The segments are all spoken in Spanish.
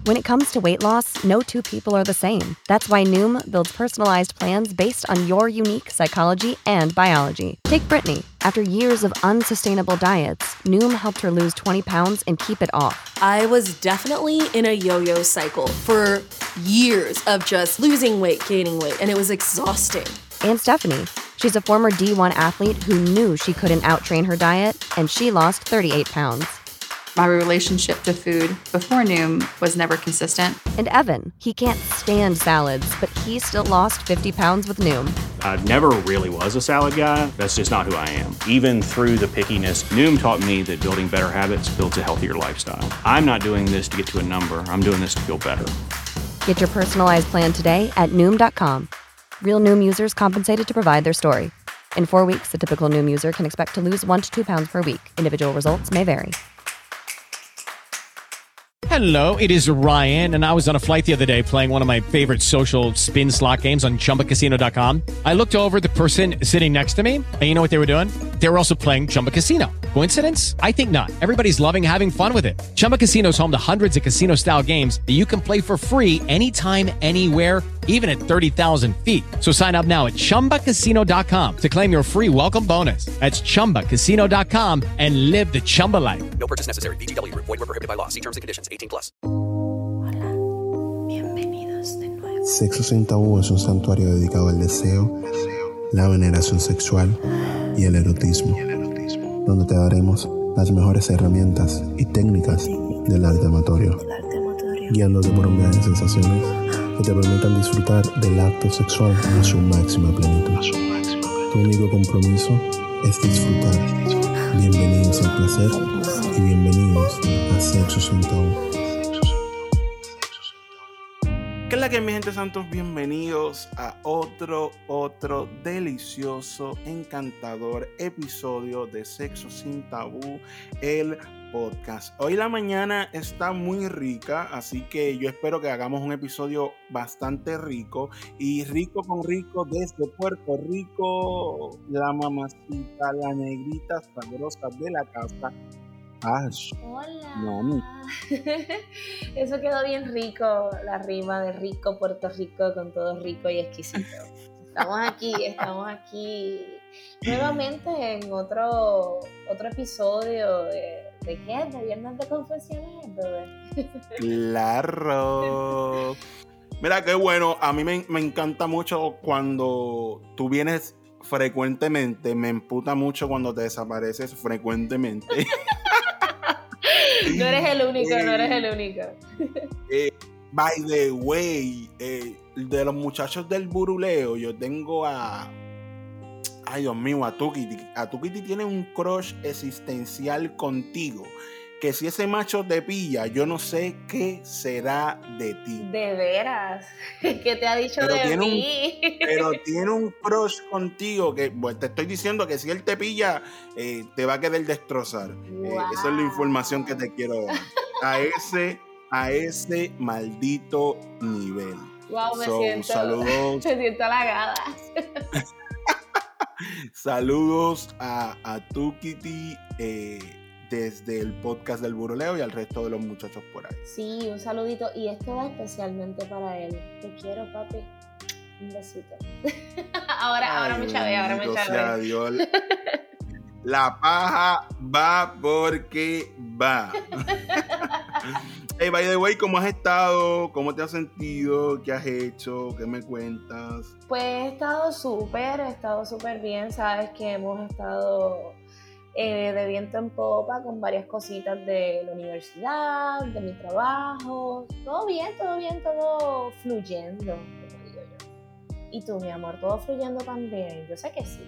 When it comes to weight loss, no two people are the same. That's why Noom builds personalized plans based on your unique psychology and biology. Take Brittany. After years of unsustainable diets, Noom helped her lose 20 pounds and keep it off. I was definitely in a yo-yo cycle for years of just losing weight, gaining weight, and it was exhausting. And Stephanie. She's a former D1 athlete who knew she couldn't outtrain her diet, and she lost 38 pounds. My relationship to food before Noom was never consistent. And Evan, he can't stand salads, but he still lost 50 pounds with Noom. I never really was a salad guy. That's just not who I am. Even through the pickiness, Noom taught me that building better habits builds a healthier lifestyle. I'm not doing this to get to a number. I'm doing this to feel better. Get your personalized plan today at Noom.com. Real Noom users compensated to provide their story. In 4 weeks, the typical Noom user can expect to lose 1 to 2 pounds per week. Individual results may vary. Hello, it is Ryan, and I was on a flight the other day playing one of my favorite social spin slot games on ChumbaCasino.com. I looked over at the person sitting next to me, and you know what they were doing? They were also playing Chumba Casino. Coincidence? I think not. Everybody's loving having fun with it. Chumba Casino is home to hundreds of casino-style games that you can play for free anytime, anywhere, even at 30,000 feet. So sign up now at ChumbaCasino.com to claim your free welcome bonus. That's ChumbaCasino.com and live the Chumba life. No purchase necessary. VGW. Void where prohibited by law. See terms and conditions. 18+. Hola, bienvenidos de nuevo. Sexo Sin Tabú es un santuario dedicado al deseo, la veneración sexual y el erotismo, donde te daremos las mejores herramientas y técnicas del arte amatorio, guiándote por un viaje de sensaciones que te permitan disfrutar del acto sexual a su máxima plenitud. Tu único compromiso es disfrutar. Bienvenidos al placer y bienvenidos a Sexo Sin Tabú. ¿Qué es la que, mi gente santos? Bienvenidos a otro delicioso, encantador episodio de Sexo Sin Tabú, el podcast. Hoy la mañana está muy rica, así que yo espero que hagamos un episodio bastante rico, y rico con rico desde Puerto Rico, la mamacita, la negrita sabrosa de la casa, Ash. Hola. Mami. Eso quedó bien rico, la rima de rico, Puerto Rico, con todo rico y exquisito. Estamos aquí nuevamente en otro episodio de ¿qué? De Viernes de Confesiones, bebé. Claro. Mira, qué bueno. A mí me encanta mucho cuando tú vienes frecuentemente. Me emputa mucho cuando te desapareces frecuentemente. No eres el único. By the way, de los muchachos del buruleo, yo tengo ay, Dios mío, a Tukiti. A Tukiti tiene un crush existencial contigo, que si ese macho te pilla, yo no sé qué será de ti. De veras, ¿qué te ha dicho de mí? Pero tiene un crush contigo que, bueno, te estoy diciendo que si él te pilla, te va a querer destrozar. Wow. Esa es la información que te quiero dar. A ese maldito nivel. Wow, Saludos. Me siento halagada. Saludos a Tukiti desde el podcast del Buruleo y al resto de los muchachos por ahí. Sí, un saludito, y esto va especialmente para él. Te quiero, papi. Un besito. ahora me chavé. Sea Dios. La paja va porque va. Hey, by the way, ¿cómo has estado? ¿Cómo te has sentido? ¿Qué has hecho? ¿Qué me cuentas? Pues he estado súper bien. Sabes que hemos estado de viento en popa con varias cositas de la universidad, de mi trabajo. Todo bien, todo fluyendo, como digo yo. ¿Y tú, mi amor? ¿Todo fluyendo también? Yo sé que sí.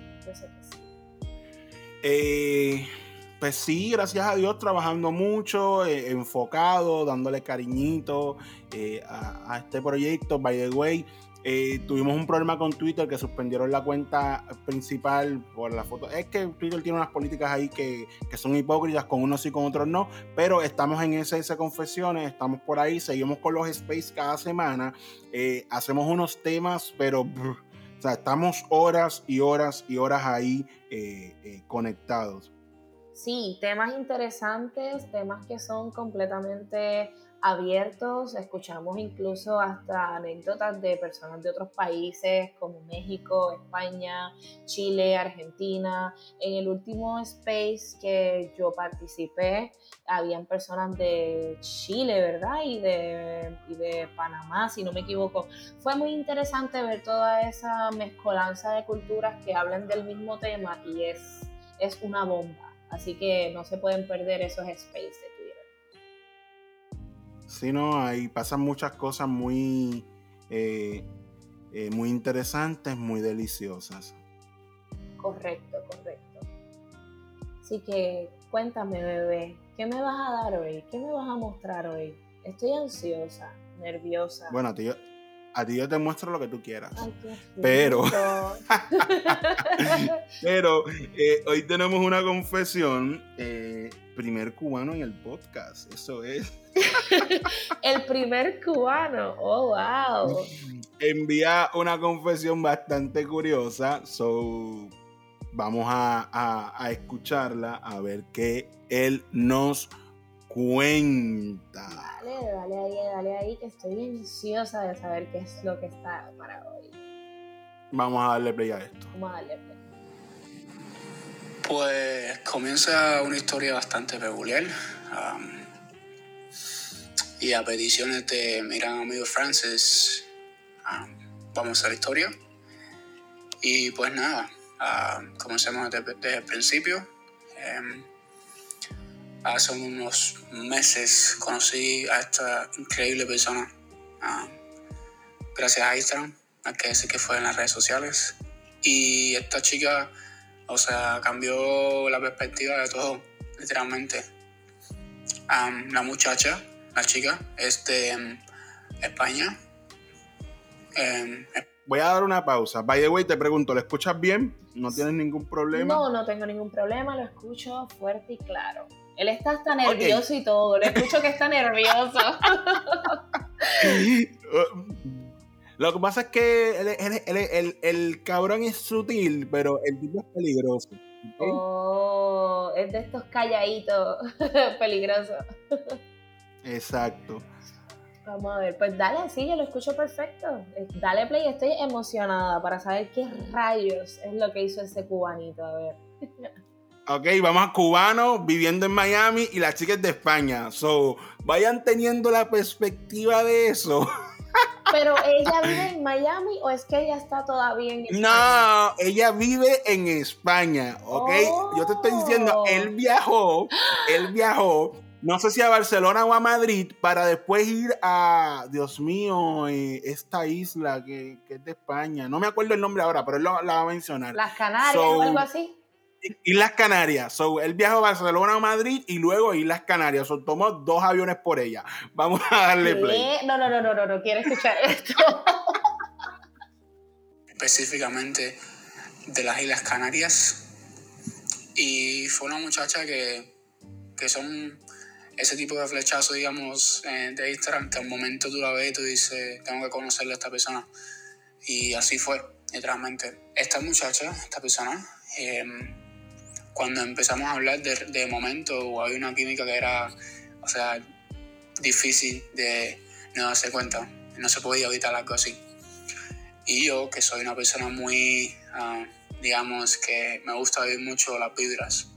Pues sí, gracias a Dios, trabajando mucho, enfocado, dándole cariñito a este proyecto. By the way, tuvimos un problema con Twitter, que suspendieron la cuenta principal por la foto. Es que Twitter tiene unas políticas ahí que son hipócritas, con unos sí, con otros no, pero estamos en SS Confesiones, estamos por ahí, seguimos con los space cada semana, hacemos unos temas, pero o sea, estamos horas y horas ahí conectados. Sí, temas interesantes, temas que son completamente abiertos. Escuchamos incluso hasta anécdotas de personas de otros países como México, España, Chile, Argentina. En el último space que yo participé, habían personas de Chile, ¿verdad? Y de Panamá, si no me equivoco. Fue muy interesante ver toda esa mezcolanza de culturas que hablan del mismo tema y es una bomba. Así que no se pueden perder esos spaces de Twitter. Sí, no, ahí pasan muchas cosas muy interesantes, muy deliciosas. Correcto. Así que cuéntame, bebé, ¿qué me vas a dar hoy? ¿Qué me vas a mostrar hoy? Estoy ansiosa, nerviosa. Bueno, a ti yo te muestro lo que tú quieras. Ay, qué pero pero hoy tenemos una confesión. Primer cubano en el podcast, eso es. El primer cubano, oh wow. Envía una confesión bastante curiosa, vamos a escucharla, a ver qué él nos cuenta. Dale ahí, que estoy ansiosa de saber qué es lo que está para hoy. Vamos a darle play a esto. Vamos a darle play. Pues comienza una historia bastante peculiar. Y a peticiones de mi gran amigo Francis, vamos a hacer la historia. Y pues nada, comencemos desde el principio. Hace unos meses conocí a esta increíble persona gracias a Instagram, hay que decir que fue en las redes sociales. Y esta chica, o sea, cambió la perspectiva de todo, literalmente. La chica, es de España. Voy a dar una pausa. By the way, te pregunto, ¿lo escuchas bien? ¿No tienes ningún problema? No tengo ningún problema, lo escucho fuerte y claro. Él está hasta nervioso y todo, lo escucho que está nervioso. Lo que pasa es que el cabrón es sutil, pero el tipo es peligroso. ¿Okay? Oh, es de estos calladitos peligrosos. Exacto. Vamos a ver, pues dale, sí, yo lo escucho perfecto. Dale play, estoy emocionada para saber qué rayos es lo que hizo ese cubanito, a ver. Ok, vamos a cubano viviendo en Miami y la chica es de España. Vayan teniendo la perspectiva de eso. ¿Pero ella vive en Miami o es que ella está todavía en España? No, ella vive en España, ¿ok? Oh. Yo te estoy diciendo, él viajó, no sé si a Barcelona o a Madrid, para después ir a, Dios mío, esta isla que es de España. No me acuerdo el nombre ahora, pero él la va a mencionar. Las Canarias o algo así. Islas Canarias. Él viajó a Barcelona o Madrid y luego Islas Canarias. Tomó 2 aviones por ella. Vamos a darle play. No, quiero escuchar esto. Específicamente de las Islas Canarias. Y fue una muchacha que son ese tipo de flechazo, digamos, de Instagram, que al momento tú la ves y tú dices, tengo que conocerle a esta persona. Y así fue, literalmente. Esta persona, cuando empezamos a hablar de momento, había una química que era, o sea, difícil de no darse cuenta. No se podía evitar algo así. Y yo, que soy una persona muy, digamos, que me gusta vivir mucho las vibras,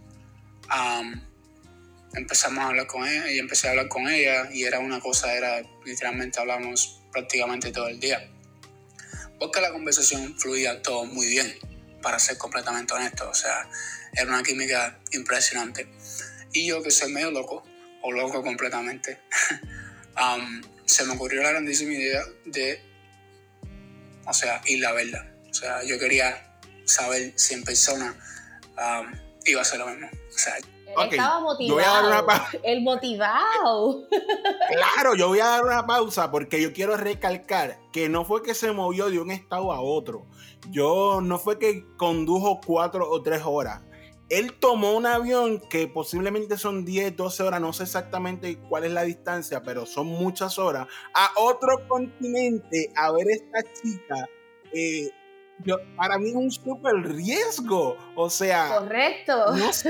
empezamos a hablar con ella y empecé a hablar con ella y literalmente hablamos prácticamente todo el día. Porque la conversación fluía todo muy bien, para ser completamente honesto. O sea, era una química impresionante. Y yo, que soy medio loco, o loco completamente, se me ocurrió la grandísima idea de, o sea, ir a verla. O sea, yo quería saber si en persona iba a ser lo mismo. O sea, él estaba motivado. El motivado. Claro, yo voy a dar una pausa porque yo quiero recalcar que no fue que se movió de un estado a otro. No fue que condujo 4 o 3 horas. Él tomó un avión que posiblemente son 10, 12 horas, no sé exactamente cuál es la distancia, pero son muchas horas, a otro continente a ver a esta chica. Para mí es un súper riesgo. O sea, correcto.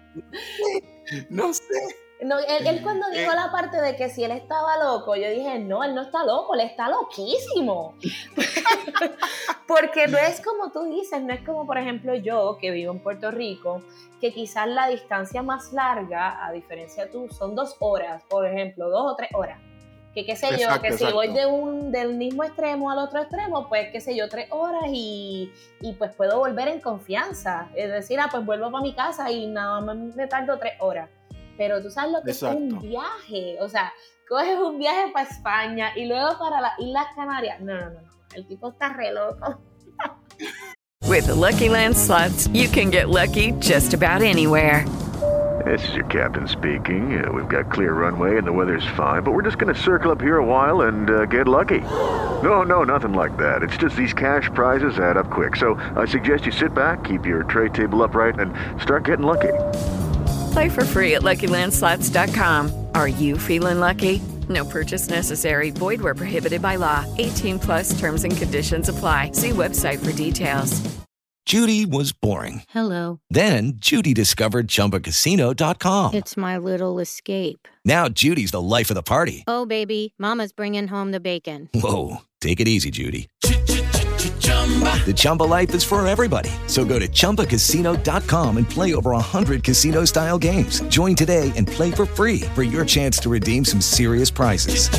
No sé. No, él cuando dijo la parte de que si él estaba loco, yo dije, no, él no está loco, él está loquísimo. Porque no es como tú dices, no es como, por ejemplo, yo, que vivo en Puerto Rico, que quizás la distancia más larga, a diferencia tú, son 2 horas, por ejemplo, 2 o 3 horas. Que qué sé yo, Exacto, que si exacto. voy del mismo extremo al otro extremo, pues qué sé yo, 3 horas y pues puedo volver en confianza. Es decir, pues vuelvo para mi casa y nada más me tardo 3 horas. Pero tú sabes lo que Exacto. es un viaje, o sea, coges un viaje para España y luego para las Islas Canarias. No, el tipo está re loco. With the Lucky Land Slots, you can get lucky just about anywhere. This is your captain speaking. We've got clear runway and the weather's fine, but we're just going to circle up here a while and get lucky. No, nothing like that. It's just these cash prizes add up quick. So I suggest you sit back, keep your tray table upright, and start getting lucky. Play for free at LuckyLandSlots.com. Are you feeling lucky? No purchase necessary. Void where prohibited by law. 18 plus terms and conditions apply. See website for details. Judy was boring. Hello. Then Judy discovered ChumbaCasino.com. It's my little escape. Now Judy's the life of the party. Oh, baby, mama's bringing home the bacon. Whoa, take it easy, Judy. The Chumba life is for everybody. So go to ChumbaCasino.com and play over 100 casino-style games. Join today and play for free for your chance to redeem some serious prizes.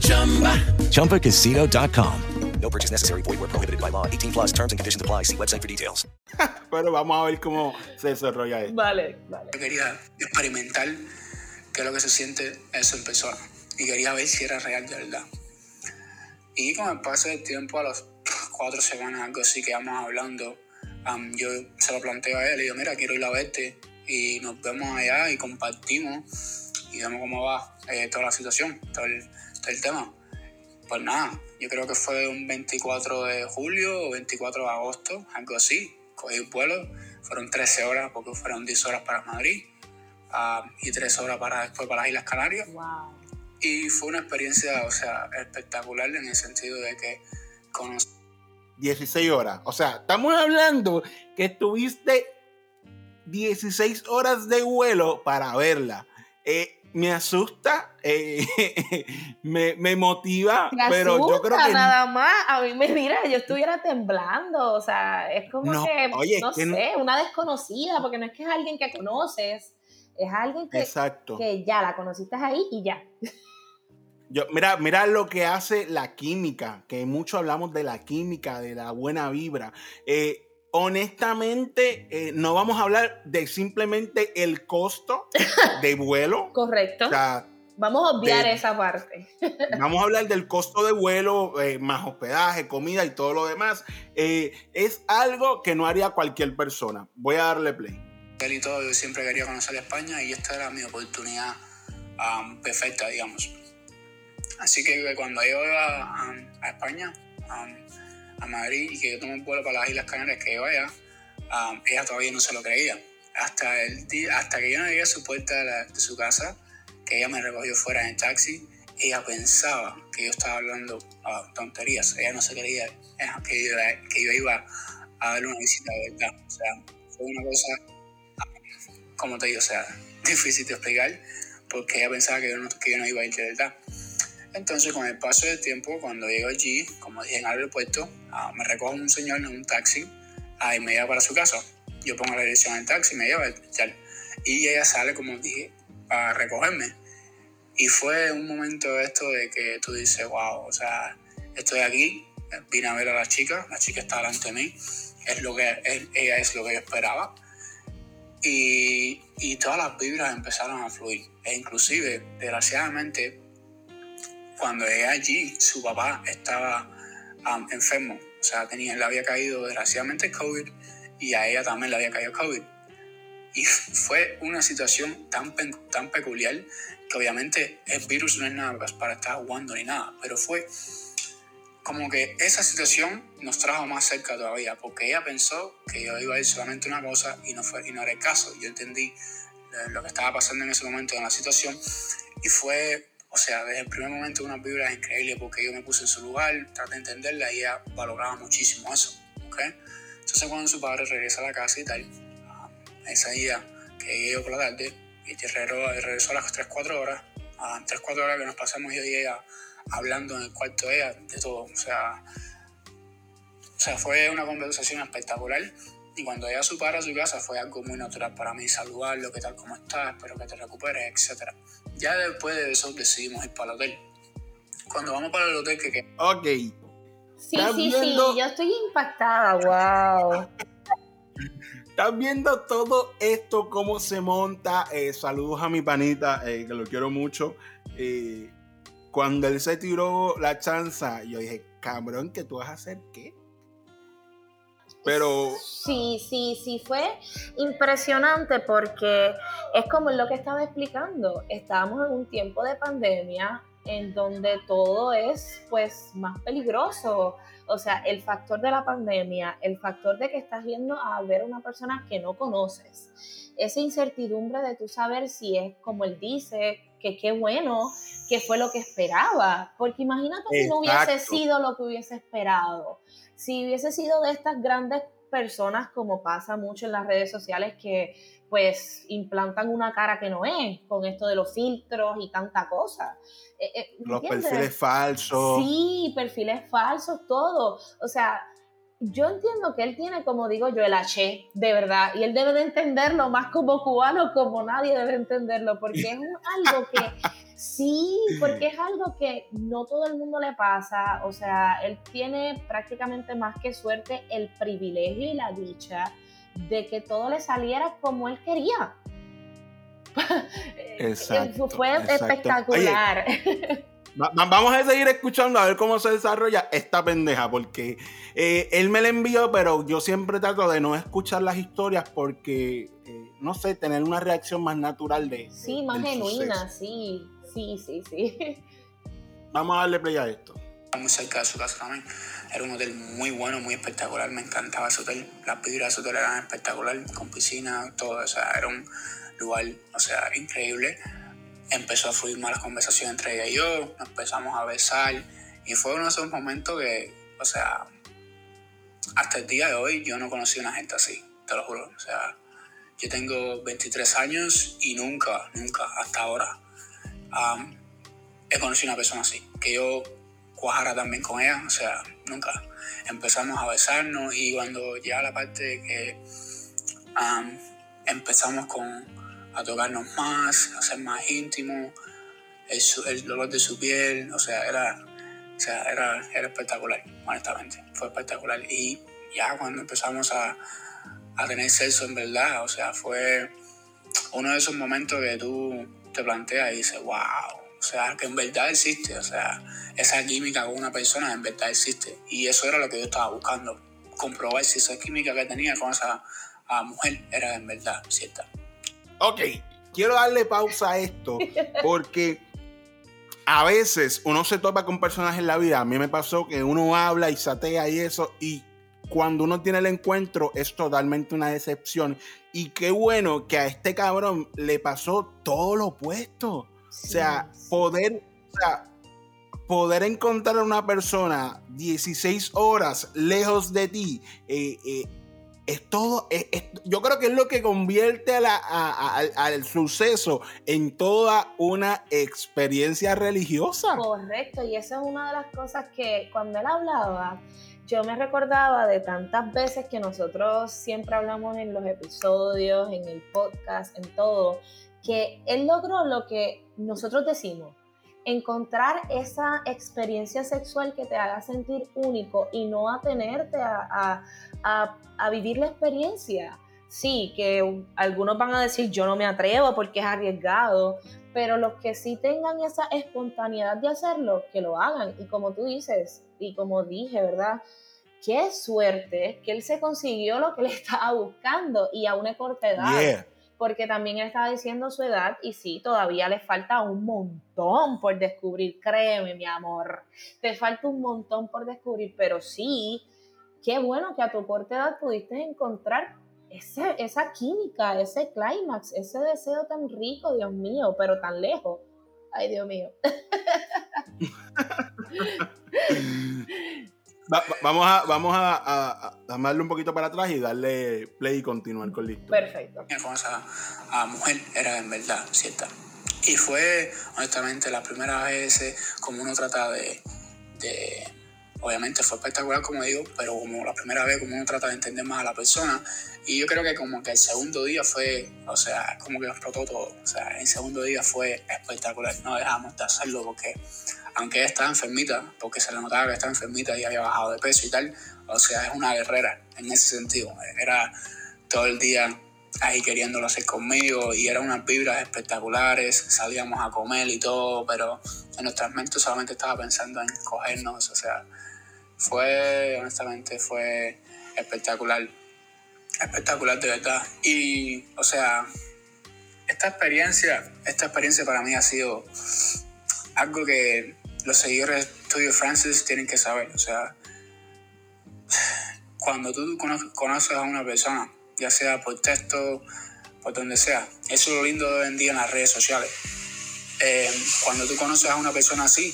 ChumbaCasino.com. No purchase necessary. Void where prohibited by law. 18 plus terms and conditions apply. See website for details. Pero vamos a ver cómo se desarrolla esto. Vale. Yo quería experimentar qué es lo que se siente eso en persona. Y quería ver si era real de verdad. Y con el paso del tiempo, a las 4 semanas, algo así que íbamos hablando, yo se lo planteo a él. Le digo, mira, quiero ir a verte y nos vemos allá y compartimos y vemos cómo va toda la situación, todo el tema. Pues nada, yo creo que fue un 24 de julio o 24 de agosto, algo así. Cogí el vuelo, fueron 13 horas porque fueron 10 horas para Madrid y 3 horas después para las Islas Canarias. Wow. Y fue una experiencia, o sea, espectacular en el sentido de que conocí 16 horas. O sea, estamos hablando que estuviste 16 horas de vuelo para verla. Me asusta, me motiva, pero asusta, yo creo que nada más. A mí mira, yo estuviera temblando, o sea, es como no, que, oye, no que sé, una desconocida, porque no es que es alguien que conoces, es alguien exacto. que ya la conociste ahí y ya. Mira lo que hace la química, que mucho hablamos de la química, de la buena vibra. Honestamente, no vamos a hablar de simplemente el costo de vuelo. Correcto. O sea, vamos a obviar esa parte. Vamos a hablar del costo de vuelo, más hospedaje, comida y todo lo demás. Es algo que no haría cualquier persona. Voy a darle play. él y todo. Yo siempre quería conocer España y esta era mi oportunidad perfecta, digamos. Así que cuando yo iba a España, a Madrid, y que yo tomé un vuelo para las Islas Canarias, que iba allá, ella todavía no se lo creía. Hasta que yo no llegué a su puerta de su casa, que ella me recogió fuera en el taxi, ella pensaba que yo estaba hablando tonterías. Ella no se creía que yo iba a darle una visita de verdad. O sea, fue una cosa, como te digo, o sea, difícil de explicar, porque ella pensaba que yo no iba a ir de verdad. Entonces, con el paso del tiempo, cuando llego allí, como dije, en el aeropuerto, me recoge un señor en un taxi y me lleva para su casa. Yo pongo la dirección del taxi, me lleva y ella sale, como dije, a recogerme. Y fue un momento esto de que tú dices, wow, o sea, estoy aquí, vine a ver a la chica está delante de mí, ella es lo que yo esperaba. Y todas las vibras empezaron a fluir. E inclusive, desgraciadamente, cuando llegué allí, su papá estaba enfermo. O sea, le había caído desgraciadamente COVID y a ella también le había caído COVID. Y fue una situación tan peculiar que obviamente el virus no es nada para estar jugando ni nada, pero fue como que esa situación nos trajo más cerca todavía, porque ella pensó que yo iba a ir solamente una cosa y no era el caso. Yo entendí lo que estaba pasando en ese momento en la situación y fue, o sea, desde el primer momento una vibra increíble, porque yo me puse en su lugar, traté de entenderla y ella valoraba muchísimo eso, ¿okay? Entonces cuando su padre regresa a la casa y tal, ese día que llegué yo por la tarde y regresó a las 3-4 horas. A 3-4 horas que nos pasamos yo y ella hablando en el cuarto de ella de todo. O sea, fue una conversación espectacular. Y cuando ella supara a su casa fue algo muy natural para mí, saludarlo, qué tal, cómo estás, espero que te recuperes, etc. Ya después de eso decidimos ir para el hotel. Cuando vamos para el hotel, que... Ok. Sí, yo estoy impactada, wow. Estás viendo todo esto, cómo se monta. Saludos a mi panita, que lo quiero mucho. Cuando él se tiró la chanza, yo dije, cabrón, ¿que tú vas a hacer qué? Pero... Sí, fue impresionante porque es como lo que estaba explicando. Estábamos en un tiempo de pandemia en donde todo es pues más peligroso. O sea, el factor de la pandemia, el factor de que estás yendo a ver a una persona que no conoces, esa incertidumbre de tú saber si es como él dice, que qué bueno, que fue lo que esperaba. Porque imagínate si no hubiese sido lo que hubiese esperado. Si hubiese sido de estas grandes personas, como pasa mucho en las redes sociales, que pues implantan una cara que no es, con esto de los filtros y tanta cosa. Los perfiles falsos. Sí, perfiles falsos, todo. O sea, yo entiendo que él tiene, como digo yo, el H, de verdad, y él debe de entenderlo más como cubano, como nadie debe entenderlo, porque es algo que... Sí, porque es algo que no todo el mundo le pasa. O sea, él tiene prácticamente más que suerte el privilegio y la dicha de que todo le saliera como él quería. Exacto. Fue espectacular. Oye, vamos a seguir escuchando a ver cómo se desarrolla esta pendeja, porque él me la envió, pero yo siempre trato de no escuchar las historias porque, no sé, tener una reacción más natural sí, más genuina, sí. Vamos a darle play a esto. Muy cerca de su casa también. Era un hotel muy bueno, muy espectacular. Me encantaba ese hotel. Las vibras de ese hotel eran espectaculares, con piscina, todo. O sea, era un lugar, o sea, increíble. Empezó a fluir más la conversación entre ella y yo. Nos empezamos a besar. Y fue uno de esos momentos que, o sea, hasta el día de hoy yo no conocí a una gente así, te lo juro. O sea, yo tengo 23 años y nunca, hasta ahora, he conocido a una persona así, que yo cuajara también con ella, o sea, nunca. Empezamos a besarnos y cuando llega la parte de que empezamos a tocarnos más, a ser más íntimos, el olor de su piel, o sea, era espectacular, honestamente, fue espectacular. Y ya cuando empezamos a tener sexo en verdad, o sea, fue uno de esos momentos que tú te planteas y dices, wow, o sea, que en verdad existe, o sea, esa química con una persona en verdad existe. Y eso era lo que yo estaba buscando, comprobar si esa química que tenía con esa mujer era en verdad cierta. Ok, quiero darle pausa a esto porque a veces uno se topa con personas en la vida. A mí me pasó que uno habla y satea y eso, y cuando uno tiene el encuentro es totalmente una decepción. Y qué bueno que a este cabrón le pasó todo lo opuesto. Sí, o sea, poder encontrar a una persona 16 horas lejos de ti, es todo. Yo creo que es lo que convierte al suceso en toda una experiencia religiosa. Correcto, y esa es una de las cosas que cuando él hablaba, yo me recordaba de tantas veces que nosotros siempre hablamos en los episodios, en el podcast, en todo, que él logró lo que nosotros decimos, encontrar esa experiencia sexual que te haga sentir único y no atenerte a vivir la experiencia. Sí, que algunos van a decir yo no me atrevo porque es arriesgado, pero los que sí tengan esa espontaneidad de hacerlo, que lo hagan. Y como tú dices, y como dije, ¿verdad? Qué suerte que él se consiguió lo que le estaba buscando y a una corta edad. Yeah. Porque también él estaba diciendo su edad y sí, todavía le falta un montón por descubrir. Créeme, mi amor, te falta un montón por descubrir, pero sí, qué bueno que a tu corta edad pudiste encontrar esa química, ese clímax, ese deseo tan rico, Dios mío, pero tan lejos. Ay, Dios mío. Vamos a déjame darle un poquito para atrás y darle play y continuar con la historia. Perfecto. Con esa mujer era en verdad cierta. Y fue, honestamente, la primera vez como uno trata de obviamente fue espectacular, como digo, pero como la primera vez como uno trata de entender más a la persona. Y yo creo que como que el segundo día fue, o sea, como que explotó todo. O sea, el segundo día fue espectacular. No dejamos de hacerlo porque, aunque ella estaba enfermita, porque se le notaba que estaba enfermita y había bajado de peso y tal, o sea, es una guerrera en ese sentido. Era todo el día ahí queriéndolo hacer conmigo y eran unas vibras espectaculares, salíamos a comer y todo, pero en nuestras mentes solamente estaba pensando en cogernos, o sea, honestamente fue espectacular de verdad. Y, o sea, esta experiencia para mí ha sido algo que los seguidores tuyos, Francis, tienen que saber. O sea, cuando tú conoces a una persona, ya sea por texto, por donde sea, eso es lo lindo de hoy en día en las redes sociales. Cuando tú conoces a una persona así,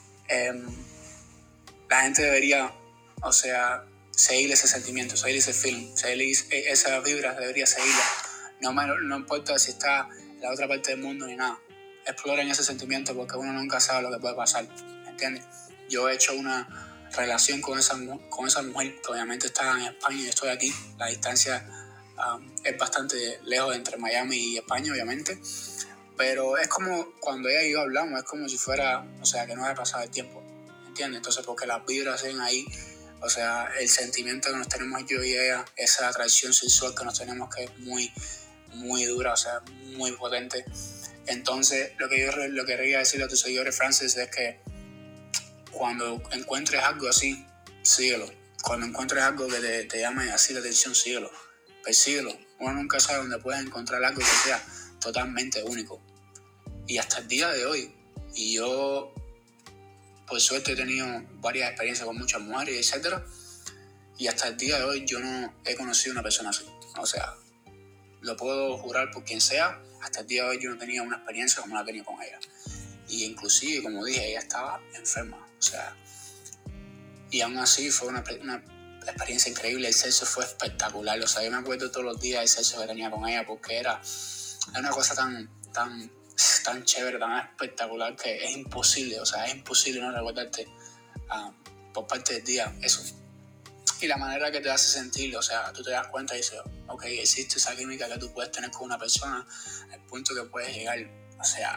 la gente debería, o sea, seguir ese sentimiento, seguir ese feeling, seguir esas vibras, debería seguirla. No importa si está en la otra parte del mundo ni nada. Exploren ese sentimiento porque uno nunca sabe lo que puede pasar, ¿entiendes? Yo he hecho una relación con esa mujer que obviamente está en España y yo estoy aquí. La distancia es bastante lejos entre Miami y España, obviamente. Pero es como cuando ella y yo hablamos, es como si fuera, o sea, que no haya pasado el tiempo, ¿entiendes? Entonces, porque las vibras siguen ahí, o sea, el sentimiento que nos tenemos yo y ella, esa atracción sexual que nos tenemos que es muy, muy dura, o sea, muy potente. Entonces, lo que yo quería decirle a tus seguidores, Francis, es que cuando encuentres algo así, síguelo. Cuando encuentres algo que te llame así la atención, síguelo. Persíguelo. Uno nunca sabe dónde puedes encontrar algo que sea totalmente único. Y hasta el día de hoy, y yo por suerte he tenido varias experiencias con muchas mujeres, etcétera, y hasta el día de hoy yo no he conocido una persona así. O sea, lo puedo jurar por quien sea, hasta el día de hoy yo no tenía una experiencia como la tenía con ella. Y inclusive, como dije, ella estaba enferma. O sea, y aún así fue una experiencia increíble. El sexo fue espectacular. O sea, yo me acuerdo todos los días del sexo que tenía con ella porque era una cosa tan chévere, tan espectacular que es imposible. O sea, es imposible no recordarte por parte del día eso. Y la manera que te hace sentir, o sea, tú te das cuenta y dices, ok, existe esa química que tú puedes tener con una persona al punto que puedes llegar, o sea,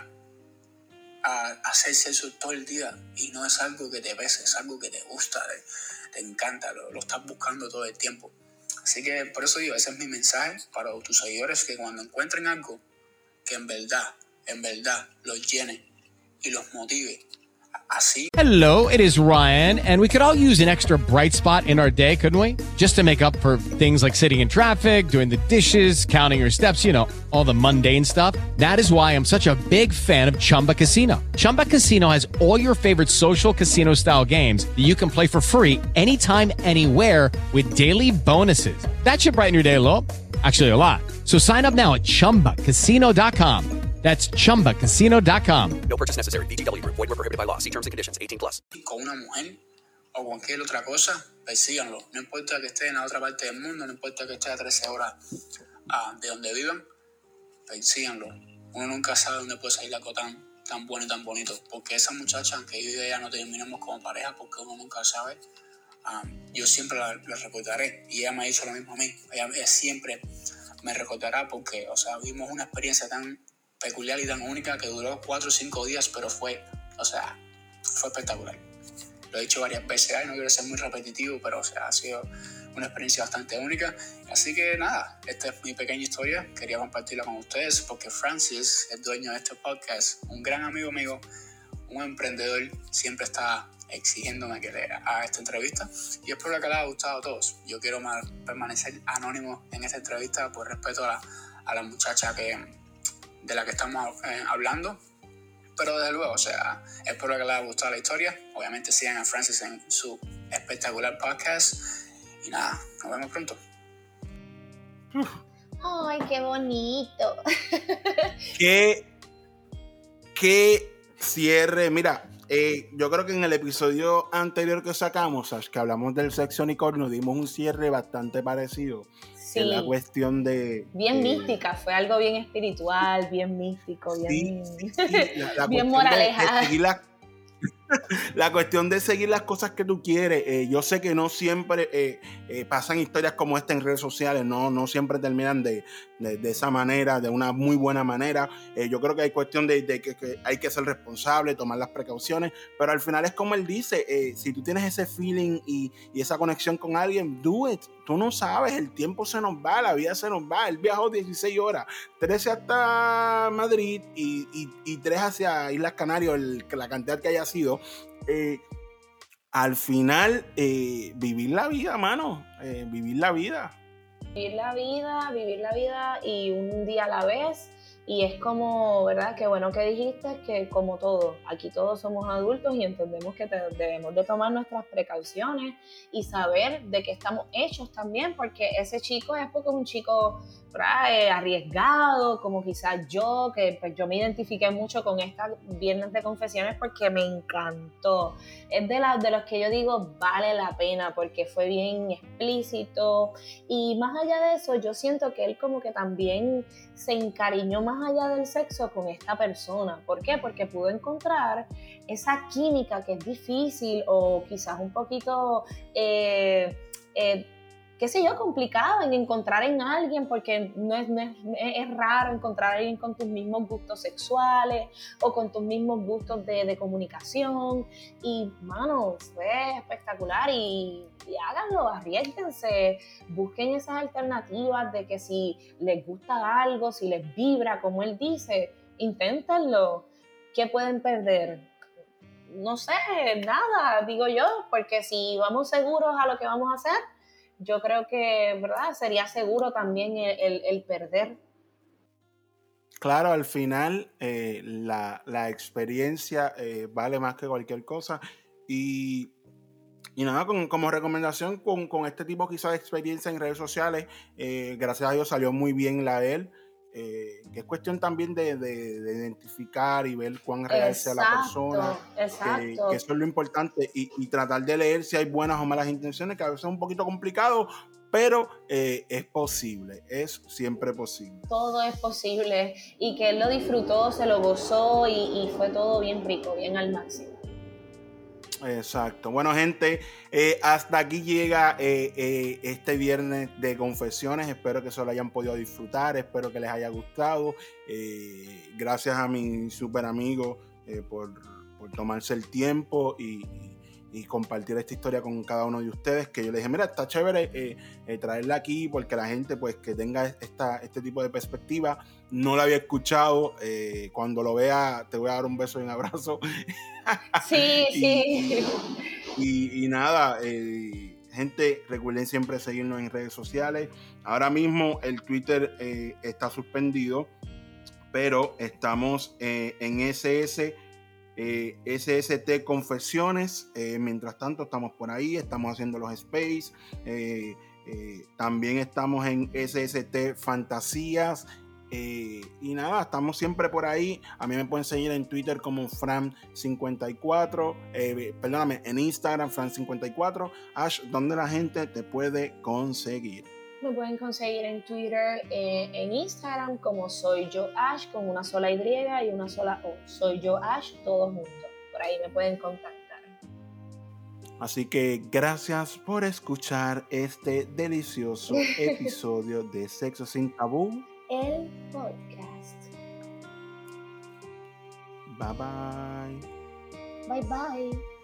a hacer sexo todo el día y no es algo que te pese, es algo que te gusta, te encanta, lo estás buscando todo el tiempo. Así que por eso digo, ese es mi mensaje para tus seguidores, que cuando encuentren algo que en verdad los llene y los motive, así. Hello, it is Ryan, and we could all use an extra bright spot in our day, couldn't we? Just to make up for things like sitting in traffic, doing the dishes, counting your steps, you know, all the mundane stuff. That is why I'm such a big fan of Chumba Casino. Chumba Casino has all your favorite social casino-style games that you can play for free anytime, anywhere with daily bonuses. That should brighten your day a little. Actually, a lot. So sign up now at ChumbaCasino.com. That's ChumbaCasino.com. No purchase necessary. VGW Group. Void where prohibited by law. See terms and conditions. 18+. Con una mujer o cualquier otra cosa, persíganlo. No importa que esté en la otra parte del mundo, no importa que esté a 13 horas de donde vivan, persíganlo. Uno nunca sabe dónde puede salir algo tan bueno y tan bonito. Porque esa muchacha, aunque yo y ella no terminemos como pareja, porque uno nunca sabe, yo siempre la recordaré. Y ella me ha dicho lo mismo a mí. Ella siempre me recordará porque, o sea, vimos una experiencia tan peculiar y tan única que duró 4 o 5 días, pero fue espectacular. Lo he dicho varias veces, no quiero ser muy repetitivo, pero o sea, ha sido una experiencia bastante única. Así que nada, esta es mi pequeña historia, quería compartirla con ustedes porque Francis, el dueño de este podcast, un gran amigo mío, un emprendedor, siempre está exigiéndome que le haga esta entrevista y espero que les haya gustado a todos. Yo quiero permanecer anónimo en esta entrevista por respeto a la muchacha de la que estamos hablando, pero desde luego, o sea, espero que les haya gustado la historia. Obviamente sigan a Francis en su espectacular podcast y nada, nos vemos pronto. Ay, qué bonito. Qué cierre. Mira, yo creo que en el episodio anterior que sacamos, Ash, que hablamos del sexo unicornio, dimos un cierre bastante parecido. Sí. En la cuestión de... Bien mística, fue algo bien espiritual, bien místico, bien, sí, bien moraleja. La cuestión de seguir las cosas que tú quieres. Yo sé que no siempre pasan historias como esta en redes sociales, no siempre terminan de esa manera, de una muy buena manera. Yo creo que hay cuestión de que hay que ser responsable, tomar las precauciones, pero al final es como él dice, si tú tienes ese feeling y esa conexión con alguien, do it. Tú no sabes, el tiempo se nos va, la vida se nos va. Él viajó 16 horas, 13 hasta Madrid y 3 hacia Islas Canarias, la cantidad que haya sido. Al final, vivir la vida, mano, vivir la vida. Vivir la vida y un día a la vez. Y es como, ¿verdad? Qué bueno que dijiste que como todo, aquí todos somos adultos y entendemos que debemos de tomar nuestras precauciones y saber de qué estamos hechos también, porque ese chico es porque es un chico, ¿verdad? Arriesgado, como quizás yo, que pues, yo me identifiqué mucho con esta Viernes de Confesiones porque me encantó. Es de los que yo digo vale la pena porque fue bien explícito y más allá de eso yo siento que él como que también se encariñó más allá del sexo con esta persona. ¿Por qué? Porque pudo encontrar esa química que es difícil o quizás un poquito qué sé yo, complicado en encontrar en alguien, porque es raro encontrar a alguien con tus mismos gustos sexuales o con tus mismos gustos de comunicación. Y, mano, fue espectacular y háganlo, arriésguense, busquen esas alternativas de que si les gusta algo, si les vibra, como él dice, inténtenlo. ¿Qué pueden perder? No sé, nada, digo yo, porque si vamos seguros a lo que vamos a hacer, yo creo que, ¿verdad? Sería seguro también el perder. Claro, al final la experiencia vale más que cualquier cosa. Y nada, como recomendación con este tipo quizás de experiencia en redes sociales, gracias a Dios salió muy bien la de él. Que es cuestión también de identificar y ver cuán real sea la persona. Exacto. Que eso es lo importante y tratar de leer si hay buenas o malas intenciones, que a veces es un poquito complicado, pero es posible, es siempre posible. Todo es posible y que él lo disfrutó, se lo gozó y fue todo bien rico, bien al máximo. Exacto. Bueno, gente, hasta aquí llega este Viernes de Confesiones. Espero que se lo hayan podido disfrutar, espero que les haya gustado. Gracias a mi super amigo por tomarse el tiempo y compartir esta historia con cada uno de ustedes, que yo les dije, mira, está chévere traerla aquí porque la gente pues que tenga este tipo de perspectiva. No la había escuchado, cuando lo vea te voy a dar un beso y un abrazo. Sí. Y nada, gente, recuerden siempre seguirnos en redes sociales. Ahora mismo el Twitter está suspendido, pero estamos en SST Confesiones. Mientras tanto estamos por ahí, estamos haciendo los space, también estamos en SST Fantasías, y nada, estamos siempre por ahí. A mí me pueden seguir en Twitter como Fran54, en Instagram Fran54. Ash, ¿dónde la gente te puede conseguir? Me pueden conseguir en Twitter, en Instagram como Soy Yo Ash, con una sola Y y una sola O. Soy Yo Ash, todos juntos. Por ahí me pueden contactar. Así que gracias por escuchar este delicioso episodio de Sexo Sin Tabú, el podcast. Bye bye. Bye bye.